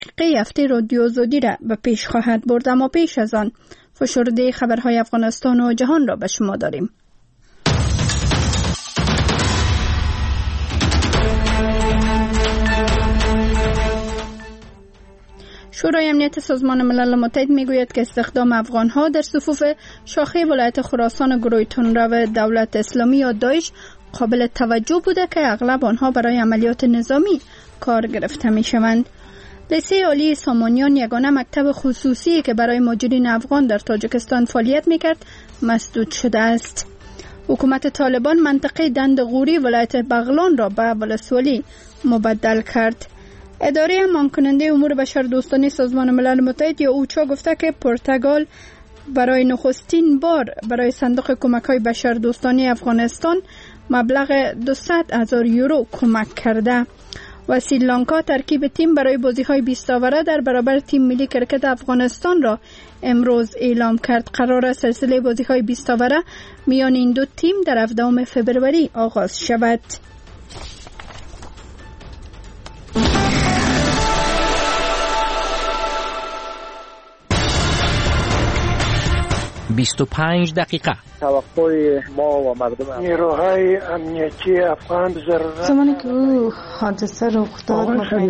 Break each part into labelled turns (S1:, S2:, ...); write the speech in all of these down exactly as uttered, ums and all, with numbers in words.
S1: هفته رادیو آزادی را به پیش خواهد برد، اما پیش از آن فشرده خبرهای افغانستان و جهان را به شما داریم. شورای امنیت سازمان ملل متحد میگوید که استخدام افغانها در صفوف شاخه ولایت خراسان گروه تندرو دولت اسلامی یا داعش قابل توجه بوده که اغلب آنها برای عملیات نظامی کار گرفته می شوند. لیسه عالی سامانیان یگانه مکتب خصوصی که برای مهاجرین افغان در تاجیکستان فعالیت میکرد مسدود شده است. حکومت طالبان منطقه دند غوری ولایت بغلان را به ولسوالی مبدل کرد. اداره امان کننده امور بشردوستانه سازمان ملل متحد یا اوچا گفته که پرتغال برای نخستین بار برای صندوق کمک‌های بشردوستانه افغانستان مبلغ دویست هزار یورو کمک کرده و سریلانکا ترکیب تیم برای بازی‌های بیست آوره در برابر تیم ملی کرکت افغانستان را امروز اعلام کرد. قرار است سلسله بازی‌های بیست آوره میان این دو تیم در هفدهم فوریه آغاز شود.
S2: بیست و پنج دقیقه.
S3: توقع ما و مردم
S4: نیروهای امنیتی افغان ضرورت
S5: زمانی که او حادثه رخ داد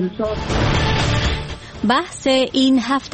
S6: بحث این هفته.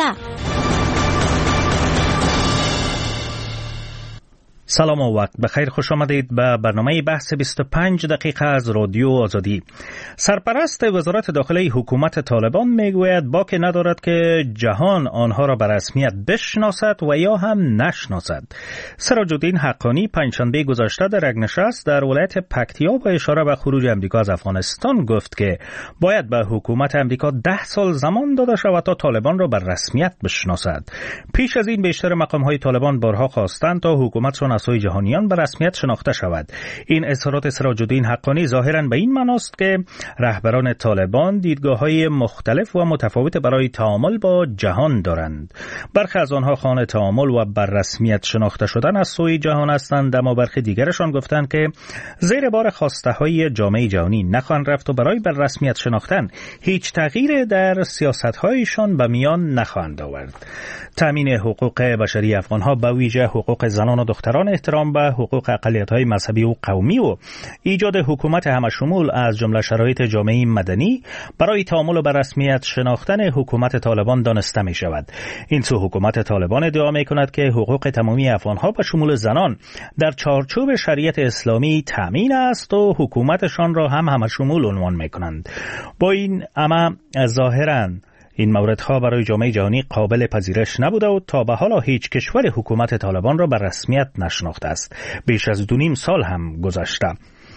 S7: سلام و وقت بخیر، خوش آمدید به برنامه بحث بیست و پنج دقیقه از رادیو آزادی. سرپرست وزارت داخله حکومت طالبان میگوید باکی ندارد که جهان آنها را به رسمیت بشناسد و یا هم نشناسد. سراج الدین حقانی پنجشنبه گذشته در یک نشست در ولایت پکتیا با اشاره به خروج امریکا از افغانستان گفت که باید به حکومت امریکا ده سال زمان داده شود تا طالبان را به رسمیت بشناسد. پیش از این بیشتر مقام‌های طالبان بارها خواستند تا حکومتشان از سوی جهانیان به رسمیت شناخته شود. این اظهارات سراج الدین حقانی ظاهراً به این معناست که رهبران طالبان دیدگاه‌های مختلف و متفاوت برای تعامل با جهان دارند. برخی از آنها خواهان تعامل و بر رسمیت شناخته شدن از سوی جهان هستند، اما برخی دیگرشان گفتند که زیر بار خواسته‌های جامعه جهانی نخواهند رفت و برای بر رسمیت شناختن هیچ تغییر در سیاست‌هایشان به میان نخواهند آورد. تامین حقوق بشری افغان‌ها به ویژه حقوق زنان و دختران، احترام به حقوق اقلیت‌های مذهبی و قومی و ایجاد حکومت همشمول از جمله شرایط جامعه مدنی برای تعامل و بر رسمیت شناختن حکومت طالبان دانسته می شود. این سو حکومت طالبان ادعا می کند که حقوق تمامی افغان‌ها به شمول زنان در چارچوب شریعت اسلامی تامین است و حکومتشان را هم همشمول عنوان می کنند. با این اما ظاهراً این موردها برای جامعه جهانی قابل پذیرش نبوده و تا به حالا هیچ کشور حکومت طالبان را به رسمیت نشناخته است. بیش از دو نیم سال هم گذشته.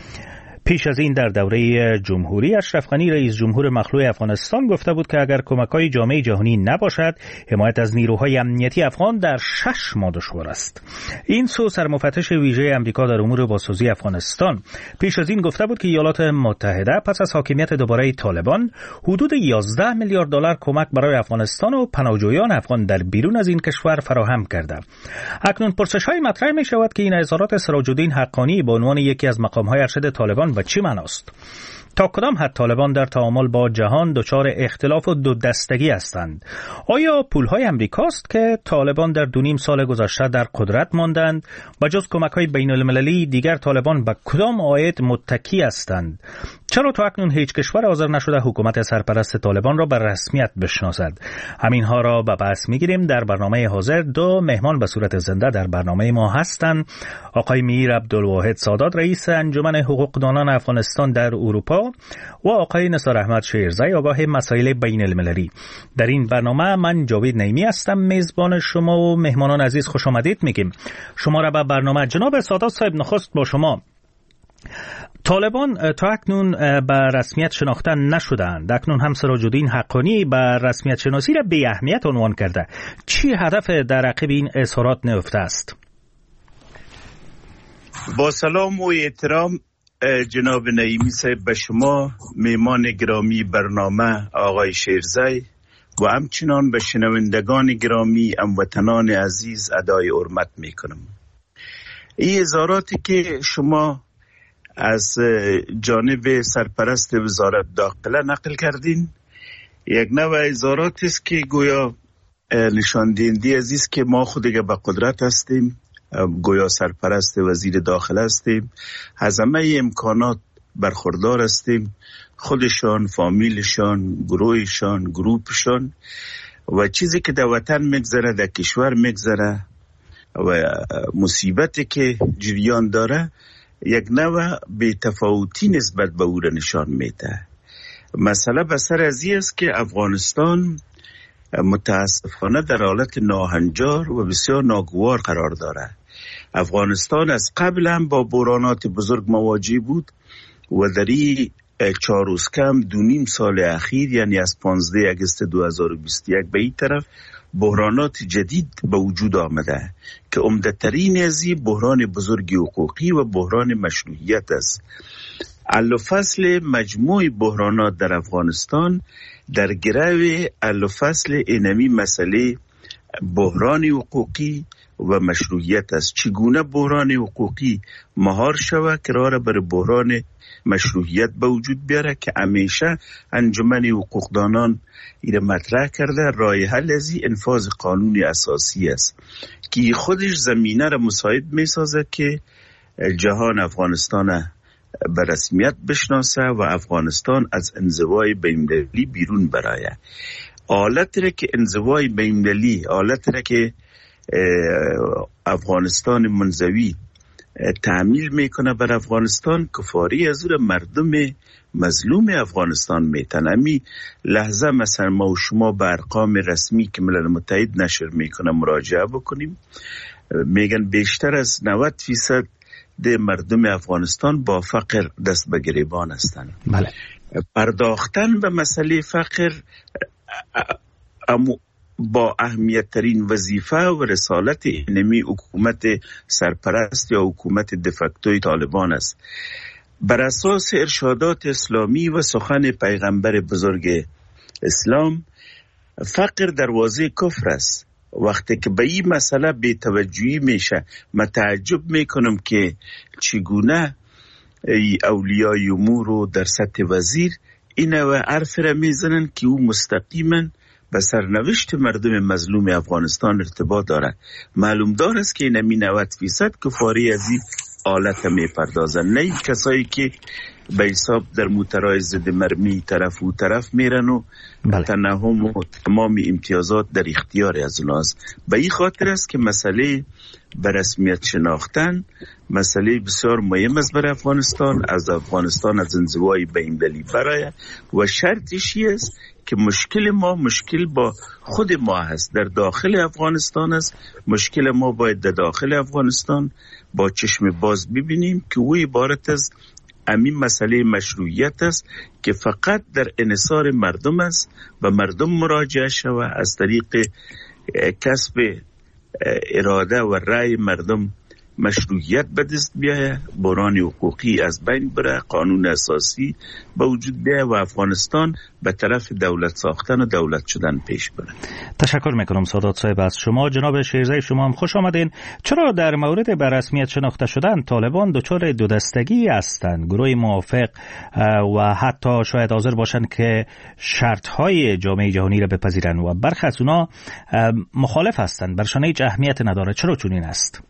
S7: پیش از این در دوره جمهوری اشرف غنی رئیس جمهور مخلوع افغانستان گفته بود که اگر کمک‌های جامعه جهانی نباشد حمایت از نیروهای امنیتی افغان در شش ماه دشوار است. این سو سرمفتش ویژه امریکا در امور بازسازی افغانستان پیش از این گفته بود که ایالات متحده پس از حاکمیت دوباره طالبان حدود یازده میلیارد دلار کمک برای افغانستان و پناهجویان افغان در بیرون از این کشور فراهم کرده. اکنون پرسش‌های مطرح می‌شود که این اظهارات سراج الدین حقانی به عنوان یکی از مقام‌های ارشد طالبان و چی معناست؟ تا کدام حد طالبان در تعامل با جهان دچار اختلاف و دو دستگی هستند؟ آیا پولهای امریکاست که طالبان در دو نیم سال گذشته در قدرت ماندند و جز کمک‌های بین المللی دیگر طالبان به کدام عاید متکی هستند؟ چرا تا اکنون هیچ کشور حاضر نشده حکومت سرپرست طالبان را به رسمیت بشناسد؟ همینها را به بحث می‌گیریم. در برنامه حاضر دو مهمان به صورت زنده در برنامه ما هستند. آقای میر عبدالواحد سادات رئیس انجمن حقوقدانان افغانستان در اروپا و آقای نثار احمد شیرزی آگاه مسائل بین المللی. در این برنامه من جاوید نعیمی هستم میزبان شما و مهمانان عزیز خوش آمدید میگیم. شما را به برنامه. جناب سادات صاحب، نخست با شما. طالبان تا اکنون به رسمیت شناخته نشدند. اکنون هم سراج الدین حقانی به رسمیت شناسی را بی اهمیت عنوان کرده. چی هدف در عقب این اظهارات نهفته است؟
S8: با سلام و احترام جناب نعیمی صاحب به شما، میمان گرامی برنامه آقای شیرزی و همچنان به شنوندگان گرامی هموطنان عزیز ادای حرمت میکنم. این اظهاراتی که شما از جانب سرپرست وزارت داخله نقل کردین، یک نوع اظهارات است که گویا نشان دهنده از است که ما خود دیگه به قدرت هستیم، گویا سرپرست وزیر داخل هستیم، از همه امکانات برخوردار هستیم، خودشان، فامیلشان، گروهشان، گروپشان و چیزی که در وطن میگذره، در کشور میگذره و مصیبتی که جریان داره یک نوع بی تفاوتی نسبت به او را نشان میده. مسئله بسر از این است که افغانستان متاسفانه در حالت ناهنجار و بسیار ناگوار قرار داره. افغانستان از قبل هم با بحرانات بزرگ مواجه بود و در این چهار روز کم دو نیم سال اخیر، یعنی از پانزده اگست دو هزار و بیست و یک به این طرف بحرانات جدید به وجود آمده که عمده‌ترین از این بحران بزرگ حقوقی و بحران مشروعیت است. حل و فصل مجموع بحرانات در افغانستان در گرو حل و فصل اینمی مسئله بحران حقوقی و مشروعیت است. چگونه بحران حقوقی مهار شود که راه بر بحران مشروعیت به وجود بیاره که همیشه انجمن حقوقدانان ایره مطرح کرده. راه حل از این انفاذ قانون اساسی است که خودش زمینه را مساعد می سازه که جهان افغانستان به رسمیت بشناسه و افغانستان از انزوای بین‌المللی بیرون برایه. حالت را که انزوای بین‌المللی، حالت را که افغانستان منزوی تعمیل میکنه بر افغانستان، کفاری از او مردم مظلوم افغانستان میتن. امی لحظه مثلا ما و شما به ارقام رسمی که ملل متحد نشر میکنه مراجعه بکنیم، میگن بیشتر از نود فیصد ده مردم افغانستان با فقر دست به گریبان هستند.
S7: بله.
S8: پرداختن به مسئله فقر امو با اهمیت ترین وظیفه و رسالت اینمی حکومت سرپرست یا حکومت دفکتوی طالبان است. بر اساس ارشادات اسلامی و سخن پیغمبر بزرگ اسلام، فقر دروازه کفر است. وقتی که به این مسئله بی توجهی میشه، من تعجب میکنم که چگونه اولیای امور رو در سطح وزیر این و حرف را میزنن که او مستقیما به سرنوشت مردم مظلوم افغانستان ارتباط داره. معلوم دار است که نمی نود فیصد کفاری از این آلت می پردازن، نه این کسایی که به حساب در موترهای ضد مرمی طرف و طرف میرن و بله. تنهم و تمام امتیازات در اختیار از اوناست. به این خاطر است که مسئله به رسمیت شناختن مسئله بسیار مهم است برای افغانستان، از افغانستان از انزوای بین‌المللی برای و شرطش است که مشکل ما مشکل با خود ما هست، در داخل افغانستان است. مشکل ما باید در داخل افغانستان با چشم باز ببینیم که او عبارت از همین مسئله مشروعیت است که فقط در انحصار مردم است و مردم مراجعه شود از طریق کسب اراده و رأی مردم مشروعیت به دست بیاید، بحران حقوقی از بین بره، قانون اساسی به وجود بیاید و افغانستان به طرف دولت ساختن و دولت شدن پیش بره.
S7: تشکر میکنم سادات صاحب از شما. جناب شیرزی شما هم خوش آمدین. چرا در مورد به رسمیت شناخته شدن طالبان دچار دو دستگی هستند؟ گروه موافق و حتی شاید حاضر باشند که شرط‌های جامعه جهانی را بپذیرند و برخی از اونا مخالف هستند، برشان هیچ اهمیت نداره. چرا چنین است؟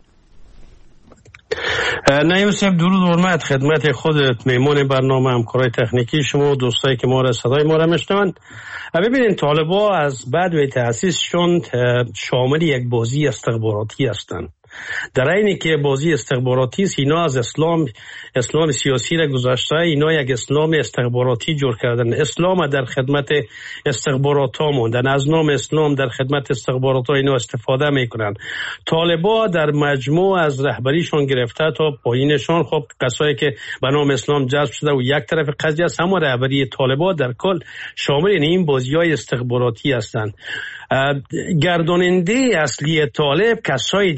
S2: نه یوسف، درود و حرمت خدمت خودت، میمون برنامه، همکارای تکنیکی شما و دوستایی که ما را صدای ما را میشنوند. ببینید طالبا از بعد و تأسیس شد شامل یک بازی استخباراتی هستند. در اینی که بازی استخباراتی است، اینا از اسلام اسلام سیاسی را گذاشته، اینا یک اسلام استخباراتی جور کردن. اسلام در خدمت استخبارات ها موندن، از نام اسلام در خدمت استخبارات ها اینا استفاده میکنن. طالبا در مجموع از رهبریشون گرفته تا پایینشان، خب کسایی که به نام اسلام جذب شده و یک طرف قضیه است، اما رهبری طالبا در کل شامل این بازی های استخباراتی هستند. گرداننده اصلی طالب کسای دیگه است.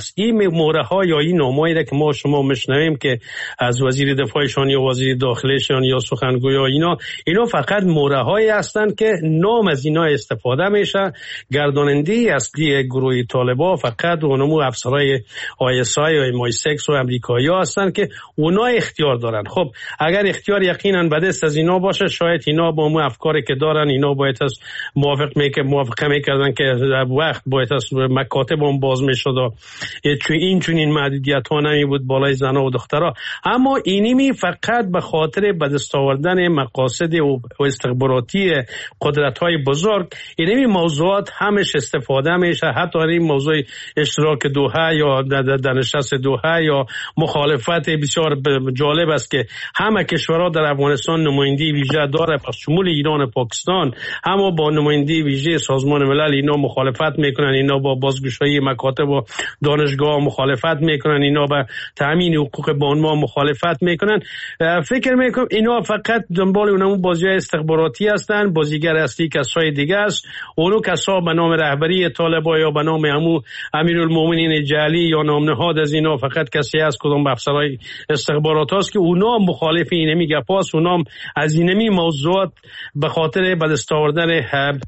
S2: است. این موره ها یا این نامه‌ای که ما شما میشنویم که از وزیر دفاعشان یا وزیر داخلشان یا سخنگوی اینا اینا فقط موره هایی هستند که نام از اینا استفاده میشه. گرداننده اصلی گروه طالبان فقط اونمو افسرای آی اس آی و ام آی سیکس و امریکایی‌ها هستند که اونا اختیار دارن. خب اگر اختیار یقینا به دست از اینا باشه، شاید اینا با اون افکاری که دارن اینا باید از موافق میکه موافقه میکردن که وقت باید از مکاتب هم باز میشد و چون این چون این محدودیت ها نمی بود بالای زنها و دخترها. اما اینمی فقط به خاطر به دست آوردن مقاصد و استخباراتی قدرت های بزرگ اینمی موضوعات همش استفاده میشه. حتی این موضوع اشتراک دوحه یا در نشست دوحه یا مخالفت بسیار جالب است که همه کشورها در افغانستان نمایندگی ویژه داره، پس شمول ایران و پاکستان اما با نمایندگی ویژه سازمان ملل اینا مخالفت میکنن، اینا با بازگشایی مکاتب و دانشگاه مخالفت میکنن، اینا با تامین حقوق بانوا مخالفت میکنن. فکر میکنم اینا فقط دنبال اونمون بازی استخباراتی هستن. بازیگر اصلی کسای دیگه است. اونو کسا به نام رهبری طالبان یا به نام امو امیرالمومنین جعلی یا نام نهاد از اینا فقط کسی از کدوم افسرای استخبارات است که اونا مخالف اینمی گپاست. اونا از اینمی موضوعات به خاطر به دست آوردن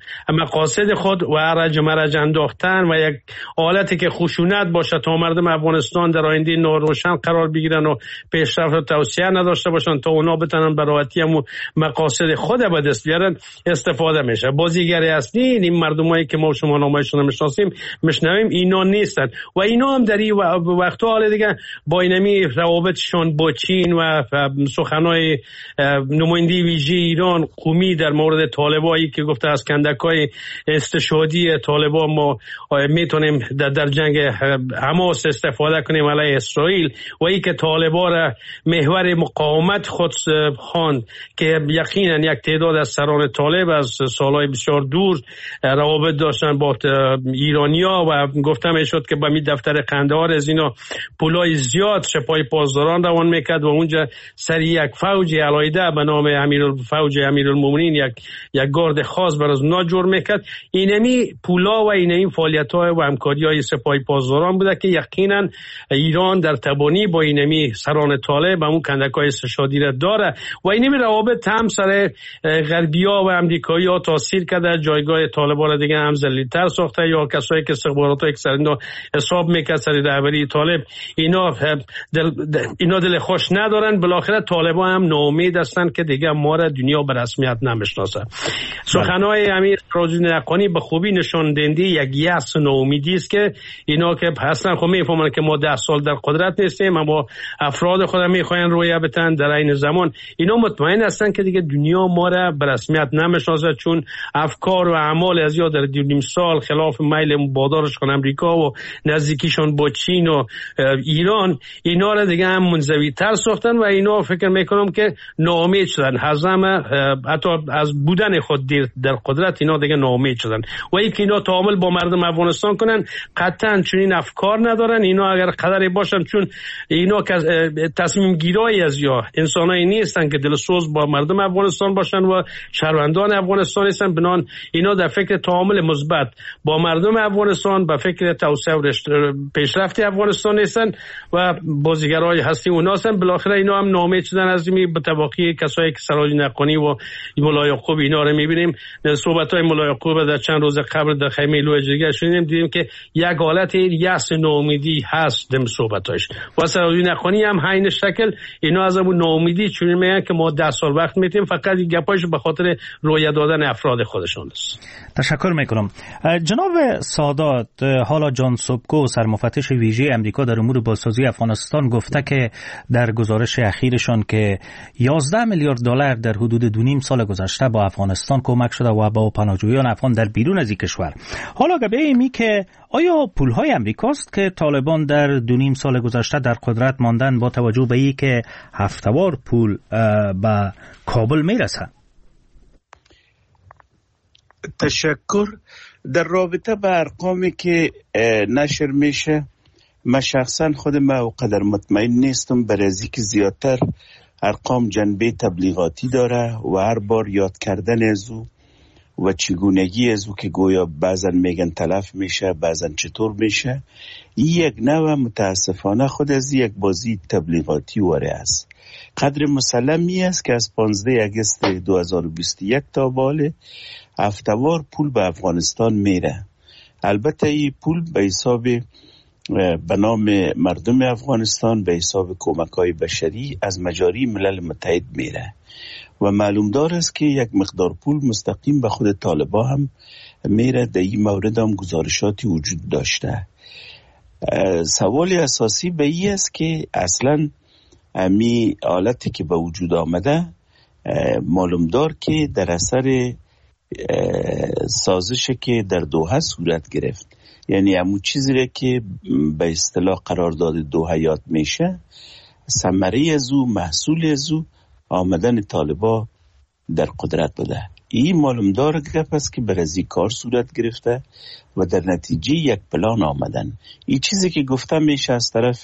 S2: مقاصد خود و رج مرج انداختن و یک حالتی که خشونت باشه تا مردم افغانستان در آینده ناروشن قرار بگیرن و پیشرفت و توسعه نداشته باشن تا اونا بتونن به راحتی هم مقاصد خود به دست بیارن استفاده میشه. بازیگر اصلی این مردمایی که ما شما نامشون میشناسیم میشنویم اینا نیستن و اینا هم در این وقت حال دیگه با اینمی روابطشون با چین و سخنای نماینده ویژه ایران قومی در مورد طالبایی که گفته از کندکای استشهادی طالبان ما میتونیم در, در جنگ حماس استفاده کنیم علیه اسرائیل و ای که طالبان را محور مقاومت خود خواند که یقینا یک تعداد از سران طالب از سالهای بسیار دور روابط داشتن با ایرانیا و گفته میشد که با می دفتر قندهار از اینا پولای زیاد سپاه پاسداران روان میکرد و اونجا سری یک فوج علایده به نام امیرالفوج امیرالمومنین یک یک گارد خاص برای اونا جور میکرد. اینمی پولا و اینمی فعالیت‌های و همکاری‌های سپاه پاسداران بوده که یقینا ایران در تبانی با اینمی سران طالب همون کندک‌های استشهادی را داره و اینمی روابط هم سر غربی‌ها و امریکایی‌ها تاثیر کرده. جایگاه طالبان را دیگه هم ذلیل‌تر ساخته یا کسایی که استخبارات اکثریت حساب میکرد سر رهبری طالب اینا دل اینا دل خوش ندارن. بالاخره طالبان هم ناامید هستن که دیگه ما را دنیا به رسمیت نمیشناسه. سخنهای امیر سراج نقانی به خوبی نشان دهنده یک یأس و ناامیدی است که اینا که هستن خب میفهمن که ما ده سال در قدرت نیستیم اما افراد خود میخواین رویه بتن در این زمان اینا مطمئن هستن که دیگه دنیا ما را به رسمیت نمیشناسه چون افکار و اعمال از یا در دو نیم سال خلاف میل مبادرشون امریکا و نزدیکیشون با چین و ایران اینا را دیگه هم منزوی تر ساختن و اینا فکر میکنم که ناامید شدن. هزم حتی از بودن خود در قدرت اینا دیگه ناامید شدن و ای که اینا تعامل با مردم افغانستان کنن قطعا چون این افکار ندارن. اینا اگر قدری باشن چون اینا تصمیم گیرایی از یا انسانایی نیستن که دلسوز با مردم افغانستان باشن و شهروندان افغانستان هستن، بنان اینا در فکر تعامل مثبت با مردم افغانستان به فکر توسعه و پیشرفت افغانستان هستن و بازیگرای هستی اونا هستن. بالاخره اینا هم ناامید شدن از این به تباقی کسایی که سراج نقانی و مولا یعقوب اینا رو میبینیم. صحبت‌های مولا یعقوب در چند روز قبل در خیمه لوی جرگه شنیدیم، دیدیم که یک حالت یأس ناامیدی هست در صحبتاش و سراج نقانی هم همین شکل اینا از اون ناامیدی چون میگن که ما ده سال وقت میتیم فقط گپاش به خاطر رویه دادن افراد خودشون است.
S7: تشکر میکنم. جناب سادات، حالا جان سوبکو سرمفتش ویژه امریکا در امور بازسازی افغانستان گفته که در گزارش اخیرشان که یازده میلیارد دلار در حدود دو نیم سال گذشته با افغانستان کمک شده و با پناهجویان افغان در بیرون از این کشور. حالا گبه ایمی که آیا پولهای امریکاست که طالبان در دو نیم سال گذشته در قدرت ماندن با توجه به ای که هفتوار پول به کابل میرسه؟
S8: تشکر. در رابطه با ارقامی که نشر میشه من شخصا خود ما قدر مطمئن نیستم، برای از اینکه زیادتر ارقام جنبه تبلیغاتی داره و هر بار یاد کردن از او و چگونگی از او که گویا بعضن میگن تلف میشه، بعضن چطور میشه. یک نوع متاسفانه خود از یک بازی تبلیغاتی وره است. قدر مسلمی است که از پانزده اگست دو هزار و بیست و یک تا باله هفته‌وار پول به افغانستان میره. البته این پول به حساب به نام مردم افغانستان، به حساب کمک‌های بشری از مجاری ملل متحد میره و معلوم دار است که یک مقدار پول مستقیم به خود طالبا هم میره. در این مورد هم گزارشاتی وجود داشته. سوال اساسی به این است که اصلا امی حالتی که به وجود آمده معلوم دار که در اثر سازشی که در دوحه صورت گرفت، یعنی همون چیزی را که به اصطلاح قرارداد دوحه یاد میشه، ثمره از او، محصول از او آمدن طالبا در قدرت بوده. این معلوم دار گپ است که برازی کار صورت گرفته و در نتیجه یک پلان آمدن. این چیزی که گفته میشه از طرف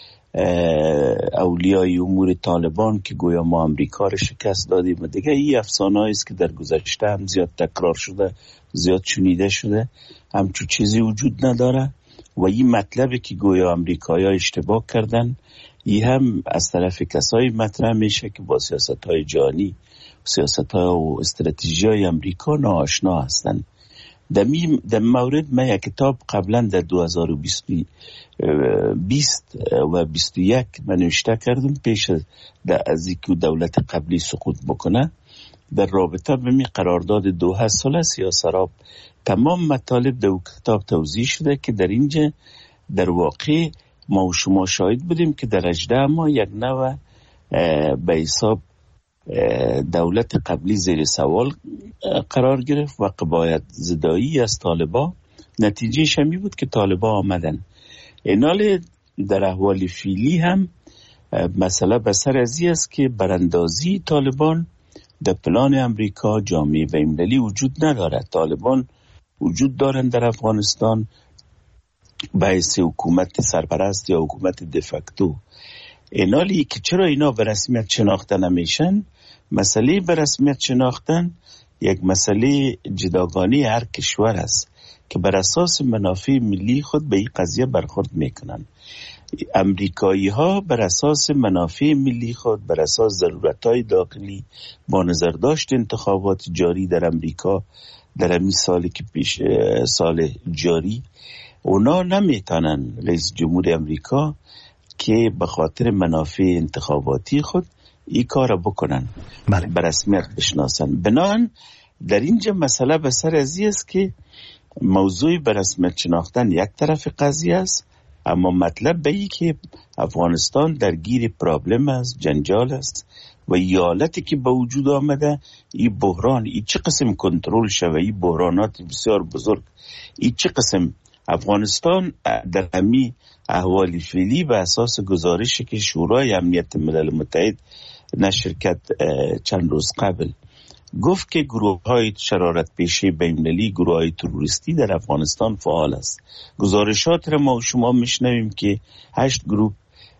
S8: اولیای امور طالبان که گویا ما امریکا را شکست دادیم و دیگه، این افسانه است که در گذشته هم زیاد تکرار شده، زیاد شنیده شده، همچون چیزی وجود نداره. و این مطلبی که گویا امریکایی ها اشتباه کردن، این هم از طرف کسایی مطرح میشه که با سیاست های جهانی، سیاست های و استراتژی های امریکا ناآشنا هستند. در مورد من یک کتاب قبلا در دو هزار و بیست و بیست و یک من نوشته کردم پیش از اینکه دولت قبلی سقوط بکنه، در رابطه به می قرارداد دوحه ثلاثی یا سراب. تمام مطالب در کتاب توضیح شده که در اینجا در واقع ما و شما شاهد بودیم که در هجده ماه یک نوع به حساب دولت قبلی زیر سوال قرار گرفت و قبایت زدایی از طالبا. نتیجه شمی بود که طالبا آمدن. اینال در احوال فعلی هم مسئله بسر ازی است که براندازی طالبان در پلان امریکا، جامعه بین‌المللی وجود ندارد. طالبان وجود دارند در افغانستان به حیث حکومت سرپرست یا حکومت دفکتو. اینالی که چرا اینا به رسمیت شناخته نمیشن، مسئله به رسمیت شناختن یک مسئله جداگانه هر کشور است که بر اساس منافع ملی خود به این قضیه برخورد میکنن. امریکایی ها بر اساس منافع ملی خود، بر اساس ضرورت‌های داخلی، با نظر داشت انتخابات جاری در امریکا در همین سالی که پیش سال جاری، اونا نمیتونن رئیس جمهور امریکا که به خاطر منافع انتخاباتی خود این کار بکنن، بله، به رسمیت بشناسن. بنابراین در اینجا مسئله به سر ازی است که موضوع به رسمیت شناختن یک طرف قضیه است، اما مطلب به ای که افغانستان درگیر پرابلم است، جنجال است و حالتی که به وجود آمده، این بحران این چه قسم کنترل شود، این بحرانات بسیار بزرگ، این چه قسم افغانستان در همی احوال فعلی به اساس گزارشی که شورای امنیت ملل متحد نشر کرد چند روز قبل، گفت که گروه های شرارت پیشه بین‌المللی، گروه های تروریستی در افغانستان فعال است. گزارشات را ما و شما میشنویم که هشت گروه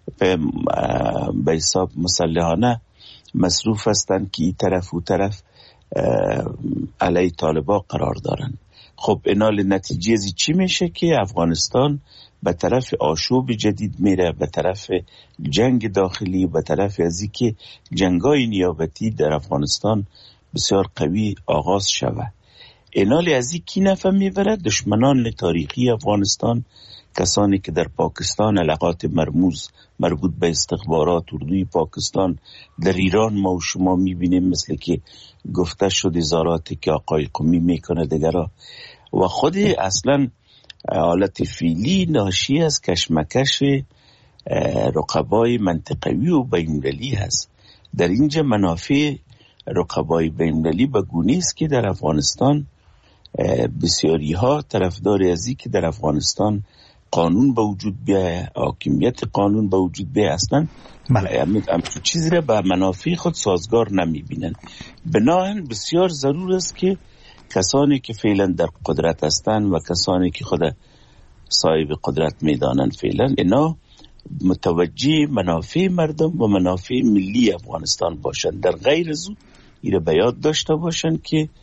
S8: به حساب مسلحانه مصروف هستند که این طرف و طرف علیه طالبا قرار دارند. خب اینال نتیجه ازی چی میشه که افغانستان به طرف آشوب جدید میره، به طرف جنگ داخلی، به طرف ازی که جنگای نیابتی در افغانستان بسیار قوی آغاز شود. اینال ازی کی نفع میبره؟ دشمنان تاریخی افغانستان، کسانی که در پاکستان علاقات مرموز مربوط به استخبارات اردوی پاکستان، در ایران ما و شما میبینیم مثل که گفته شد ازاراتی که آقای قمی میکنه دیگرها، و خود اصلا حالت فعلی ناشی از کشمکش رقبای منطقوی و بین‌المللی هست. در اینجا منافع رقبای بین‌المللی به گونه است که در افغانستان بسیاری ها طرفدار ازی که در افغانستان قانون به وجود بیاید، حاکمیت قانون به وجود بیاید، اصلا همین چیزی را به منافع خود سازگار نمی بینن. بنابراین بسیار ضرور است که کسانی که فعلا در قدرت هستند و کسانی که خود صاحب قدرت میدانند فعلا، اینا متوجه منافع مردم و منافع ملی افغانستان باشند. در غیر از او این را به یاد داشته باشند که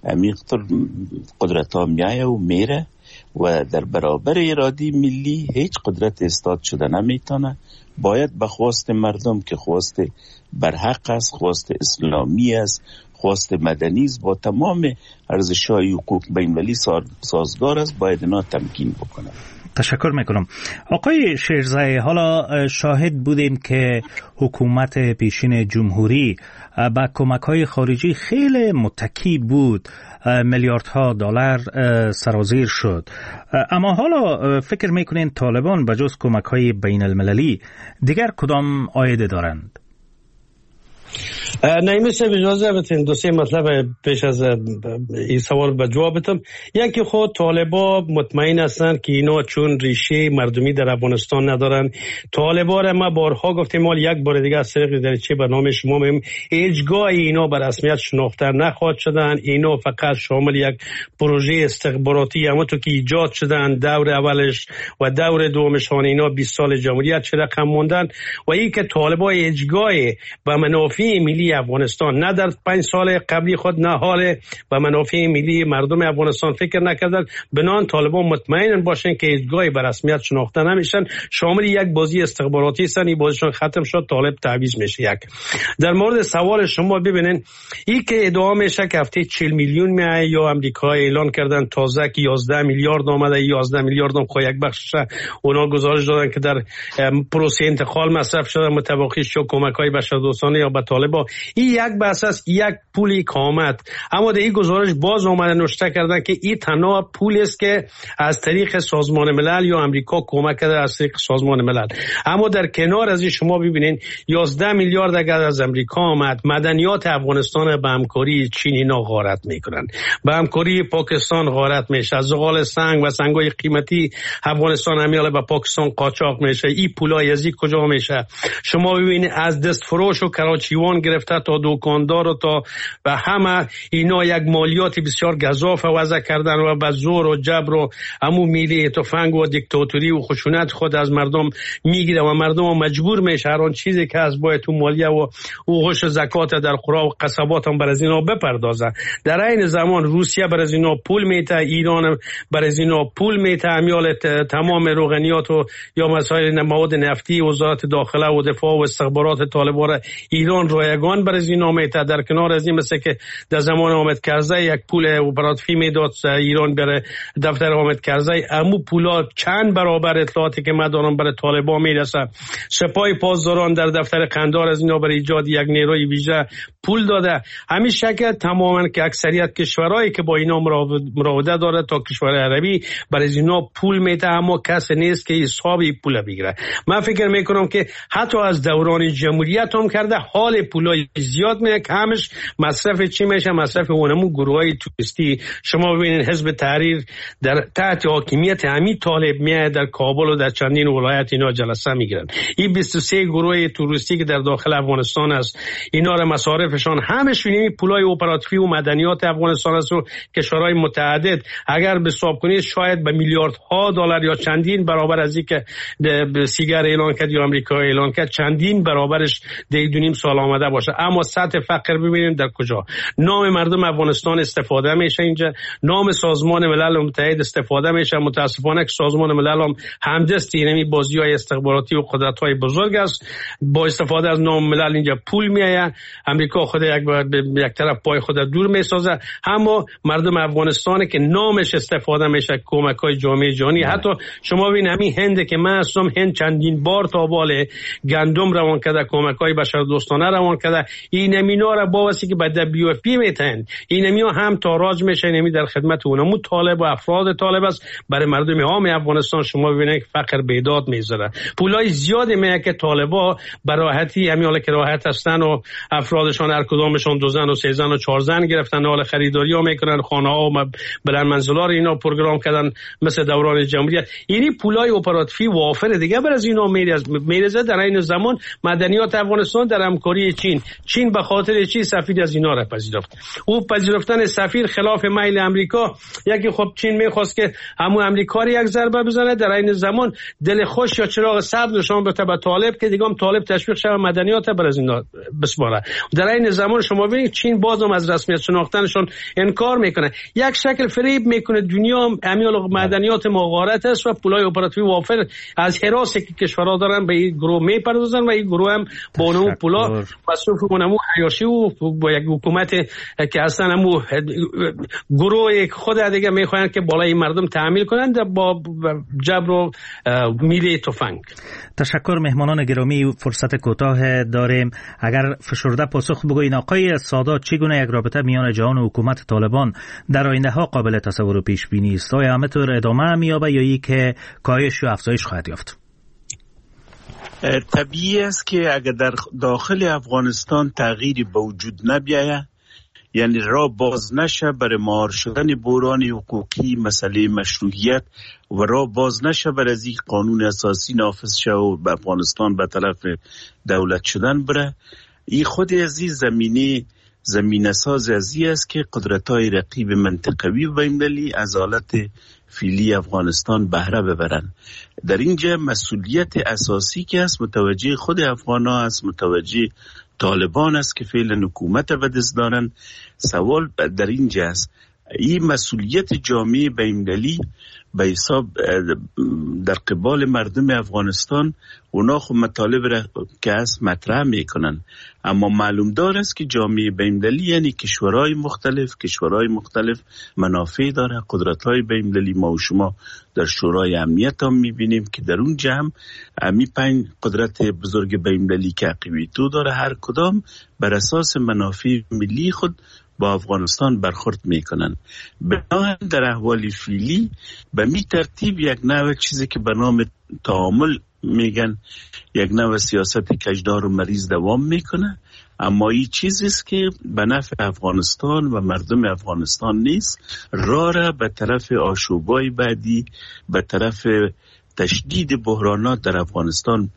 S8: امیقتر قدرت ها میایه و میره و در برابر اراده ملی هیچ قدرت استاد شده نمیتونه. باید به خواست مردم که خواست برحق است، خواست اسلامی است، خواست مدنی است، با تمام ارزش‌های حقوق بین‌المللی سازگار است، باید اینا تمکین بکنه.
S7: تشکر میکنم. آقای شیرزای، حالا شاهد بودیم که حکومت پیشین جمهوری با کمک‌های خارجی خیلی متکی بود، میلیاردها دلار سرازیر شد. اما حالا فکر میکنین طالبان بجز کمک‌های بین المللی دیگر کدام عایده دارند؟
S2: نایمی صاحب اجازه بدین دو سه مطلب پیش از این سوال به جواب بدم. یکی خود طالبا مطمئن هستند که اینا چون ریشه مردمی در افغانستان ندارن. طالبا را ما بارها گفتیم، مال یک بار دیگه از طریق دریچه برنامه شما میم هیچگاه اینا به رسمیت شناخته نخواهد شدن. اینا فقط شامل یک پروژه استخباراتی همونطور که ایجاد شدن دور اولش و دور دومشان اینا بیست سال جمهوریت چه رقم موندن و این که طالبا هیچگاه به منافع ملی افغانستان نه در پنج سال قبلی خود نه حال به منافع ملی مردم افغانستان فکر نکردن. بنان طالبان مطمئن باشن که هیچگاهی به رسمیت شناخته نمیشن، شامل یک بازی استخباراتی هستن. این بازیشون ختم شد، طالب تعویض میشه. یک در مورد سوال شما ببینین، این که ادعا میشه که هفته چهل میلیون میایه یا امریکا اعلان کردن تازه که یازده میلیارد آمده، یازده میلیارد هم خو یک بخشش اونا گزارش دادن که در پروسه انتقال مصرف شده متوقع شو کمک‌های بشردوستانه یا به طالبان. این یک بحث است، یک پولی که آمد، اما در این گزارش باز آمده نوشته کردن که این تنها پولی است که از طریق سازمان ملل یا امریکا کمک کرده از طریق سازمان ملل. اما در کنار از این شما ببینین یازده میلیارد اگر از امریکا آمد، مدنیات افغانستان به همکاری چین اینا غارت میکنن، به همکاری پاکستان غارت میشه، از زغال سنگ و سنگای قیمتی افغانستان همیاله به پاکستان قاچاق میشه. این پولای از کجا میشه؟ شما ببینید از دست فروش و کراچیوان گرفته تا دکاندار و تا و همه اینا یک مالیات بسیار گزاف وضع کردن و به زور و جبر و همو میلی تفنگ و دیکتاتوری و خشونت خود از مردم میگیره و مردم مجبور میشه هر آن چیزی که از باید تو مالیه و اوغش زکات در قرا و قصبات هم بر از اینا بپردازه. در این زمان روسیه بر از اینا پول میته، ایران بر از اینا پول میته، امیال تمام روغنیات و یا مسائل مواد نفتی وزارت داخله و دفاع و استخبارات طالبان ایران رایگان بر از اینا میته. در کنار از این مثل که در زمان حامد کرزی یک پول اپراتیفی میداد ایران بر دفتر حامد کرزی، امو پولا چند برابر اطلاعاتی که ما دارم برای طالبان میرسه. سپاه پاسداران در دفتر قندار از اینا برای ایجاد یک نیروی ویژه پول داده. همین شکل تماما که اکثریت کشورهایی که با اینا مراوده داره تا کشور عربی برای اینا پول میده، اما کس نیست که حسابی پول بگیره. من فکر میکنم که حتی از دوران جمهوریت هم کرده، حال پولای زیاد میاد که همش مصرف چی میشه؟ مصرف اونمو گروهای توریستی. شما ببینید حزب تحریر در تحت حاکمیت همین طالب میاد در کابل و در چندین ولایت اینا جلسه میگیرن. این بیست و سه گروه توریستی که در داخل افغانستان است، اینا را مصارفشان همش این پولای اپراتیفی و مدنیات افغانستان است و کشورهای متعدد اگر به حساب کنید شاید به میلیاردها دلار یا چندین برابر از اینکه سیگر اعلان کرد یا آمریکا اعلان کرد چندین برابرش در دو نیم سال آمده باشه. اما سطح فقر ببینید در کجا. نام مردم افغانستان استفاده میشه اینجا، نام سازمان ملل متحد استفاده میشه. متاسفانه که سازمان ملل هم همدست این بازی‌های استخباراتی و قدرت‌های بزرگ است. با استفاده از نام ملل اینجا پول میآید. امریکا خود یک یک طرف پای خود دور میسازه، اما مردم افغانستان که نامش استفاده میشه کمک‌های جامعه جهانی. حتی شما ببین همین هند که من هستم، هند چندین بار تا بال گندم روان کرده، کمک‌های بشردوستانه روان کرده. این نمینا را با واسه که به دبلیو اف پی میتن، این نمینا هم تاراج میشه، نمی در خدمت اونمو طالب و افراد طالب است. برای مردم عام افغانستان شما ببینید فقر بیداد میذاره. پولای زیادی میگه که طالبا براحتی همین حالا که راحت هستن و افرادشان هر کدامشون دو زن و سه زن و چهار زن گرفتن، حال خریداری ها میکنن، خانه ها و بلند منزلا رو اینا پروگرام کردن مثل دوران جمهوریت. اینی پولای اپراتیفی وافر دیگه بر از اینا میرزه. در این زمان مدنیات افغانستان در همکاری چین چین. چین به خاطر چی سفیر از اینا را پذیرفت؟ او پذیرفتن سفیر خلاف میل امریکا. یکی خب چین میخواست که همون امریکا را یک ضربه بزنه، در این زمان دل خوش یا چراغ سبز نشان بده به طالب که دیگه هم طالب تشویق شود مدنیات بر از اینا بسپاره. در این زمان شما ببینید چین بازم از رسمیت شناختنشون انکار میکنه، یک شکل فریب میکنه دنیا. امیال مدنیات مغارت است و پولای اپراتیوی وافر از حراسی که کشورها دارن به این گروه میپردازن و این گروه هم با اون پولا مصرف اونمو حیاشی و با یک حکومت که اصلا همو گروه خود دیگه میخواین که بالای مردم تحمیل کنند با جبر و میله تفنگ.
S7: تشکر مهمانان گرامی. فرصت کوتاه داریم، اگر فشرده پاسخ بگوین آقای سادات چگونه یک رابطه میان جهان و حکومت طالبان در آینده ها قابل تصور و پیش بینی است؟ آیا همه طور ادامه میابه یا ای که کاهش و افزایش خواهد یافت؟
S8: طبیعی است که اگر در داخل افغانستان تغییری به وجود نبیاید، یعنی را باز نشه برای مهار شدن بحران حقوقی، مسئله مشروعیت و را باز نشه برای از این قانون اساسی نافذ شه و به افغانستان به طرف دولت شدن بره، این خود از این زمینه زمینه ساز از این است که قدرت‌های رقیب منطقوی و بین‌المللی از حالت فعلی افغانستان بهره ببرن. در اینجا مسئولیت اساسی که است متوجه خود افغان‌ها است، متوجه طالبان است که فعلا حکومت به دست دارن. سوال در اینجا است این مسئولیت جامعه بین‌المللی به حساب در قبال مردم افغانستان اونا خود مطالب را که است مطرح میکنن، اما معلوم دار است که جامعه بین‌المللی یعنی کشورهای مختلف کشورهای مختلف منافع داره، قدرت‌های بین‌المللی. ما و شما در شورای امنیت هم میبینیم که در اون جمع امی پنج قدرت بزرگ بین‌المللی که عقیدتو داره، هر کدام بر اساس منافع ملی خود با افغانستان برخورد میکنن. بنابراین در احوال فعلی به می ترتیب یک نوع چیزی که به نام تعامل میگن، یک نوع سیاست کجدار و مریض دوام میکنه، اما این چیزیست که به نفع افغانستان و مردم افغانستان نیست، راه را به طرف آشوبای بعدی، به طرف تشدید بحرانات در افغانستان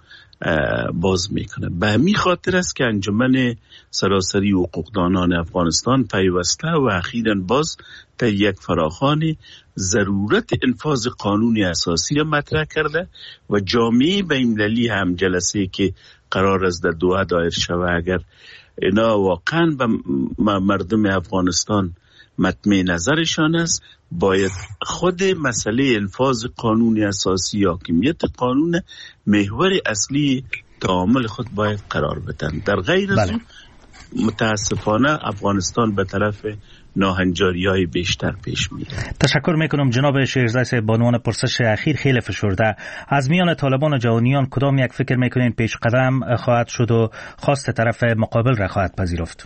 S8: باز میکنه. به همین خاطر است که انجمن سراسری حقوقدانان افغانستان پیوسته و اخیراً باز تا یک فراخوان ضرورت انفاذ قانون اساسی را مطرح کرده و جامعه بین‌المللی هم جلسه که قرار است در دوحه دایر شود، اگر اینا واقعاً به مردم افغانستان مطمئن نظرشان است، باید خود مسئله انفاذ قانون اساسی، حاکمیت قانون محور اصلی تعامل خود باید قرار بدن. در غیر از اون متاسفانه افغانستان به طرف ناهنجاری‌های بیشتر پیش میره.
S7: تشکر میکنم جناب شیرزای صاحب. بانوان پرسش اخیر خیلی فشرده، از میان طالبان و جهانیان کدام یک فکر میکنین پیش قدم خواهد شد و خواست طرف مقابل را خواهد پذیرفت؟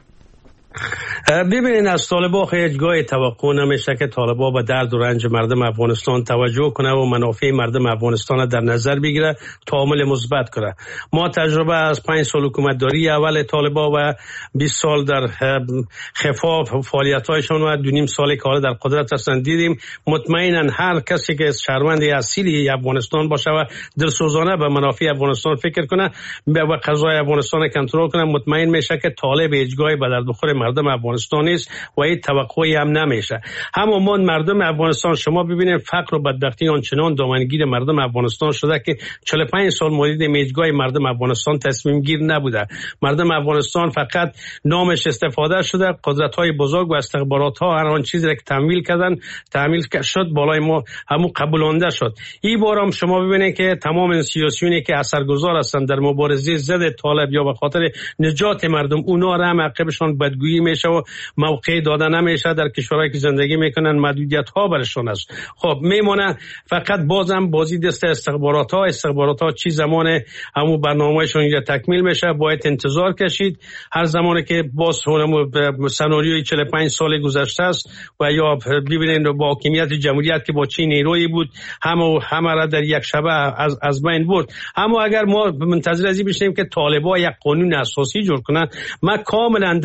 S2: ببینید از طالبا هیچگاه توقع نمیشه که طالبا به درد و رنج مردم افغانستان توجه کنه و منافع مردم افغانستان در نظر بگیره، تعامل مثبت کنه. ما تجربه از پنج سال حکومتداری اول طالبا و بیست سال در خفاف فعالیت‌هایشون و دو نیم سالی که حالا در قدرت هستند دیدیم. مطمئنا هر کسی که شهروند اصیلی افغانستان باشه و دلسوزانه به منافع افغانستان فکر کنه و قضای افغانستان کنترل کنه، مطمئن میشه که طالب هیچگاه به درد بخور مردم افغانستان است و این توقعی هم نمیشه. همون مردم افغانستان شما ببینید فقر و بدبختی آنچنان دامنگیر مردم افغانستان شده که چهل و پنج سال مورد میجگاه مردم افغانستان تصمیم گیر نبوده. مردم افغانستان فقط نامش استفاده شده، قدرت های بزرگ و استخبارات ها هر آن چیزی که تمویل کردن تمویل شد بالای ما همون قبولانده شد. این بار هم شما ببینید که تمام سیاسیونی که اثرگذار هستند در مبارزه ضد طالب یا به خاطر نجات مردم، اونا را هم عقبشان بدگویی میشه و موقع داده نمیشه. در کشورهایی که زندگی میکنن محدودیت ها برشون است. خب میمونه فقط بازم بازی دست استخبارات ها. استخبارات ها چی زمان همون برنامه‌شون یا تکمیل میشه باید انتظار کشید. هر زمانی که باز همون سناریوی چهل و پنج سال گذشته است و یا ببینید با حاکمیت جمهوریت که با چین نیرویی بود همه همه را در یک شبه از از بین برد. اما اگر ما منتظر ازی بشیم که طالبان یک قانون اساسی جور کنن، ما کاملا در حاکمیت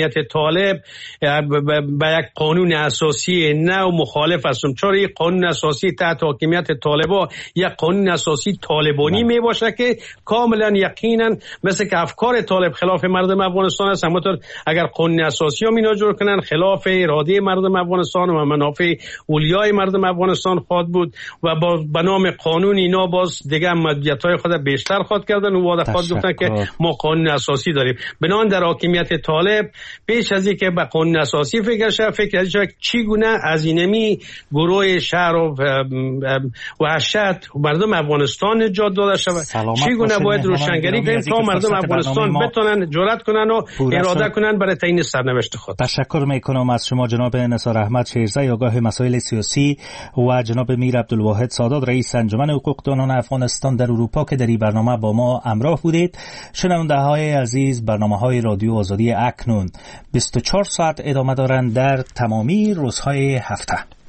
S2: حاکمیت طالب به یک قانون اساسی نو مخالف هستم، چون این قانون اساسی تحت حاکمیت طالبا یک قانون اساسی طالبانی می باشه که کاملا یقینا مثل که افکار طالب خلاف مردم افغانستان است، همونطور اگر قانون اساسی هم اینا جور کنن خلاف اراده مردم افغانستان و منافع اولیای مردم افغانستان خواهد بود و با به نام قانون اینا باز دیگه مدیت‌های خود بیشتر خواهد کردن و وعده خواهد گفتن که ما قانون اساسی داریم. بنان در حاکمیت طالب پیش از اینکه به قانون اساسی فکر شه فکر از چگونه از اینمی گروه شهر و وحشت مردم افغانستان نجات داده شود، چگونه باید روشنگری کنیم تا مردم افغانستان بتونن جرأت کنن و اراده کنن برای تعیین سرنوشت خود.
S7: تشکر میکنم از شما جناب نثار احمد شیرزی آگاه مسائل سیاسی و جناب میر عبدالواحد سادات رئیس انجمن حقوقدانان افغانستان در اروپا که در این برنامه با ما همراه بودید. شنونده های عزیز، برنامه های رادیو آزادی اکنون بیست و چهار ساعت ادامه دارند در تمامی روزهای هفته.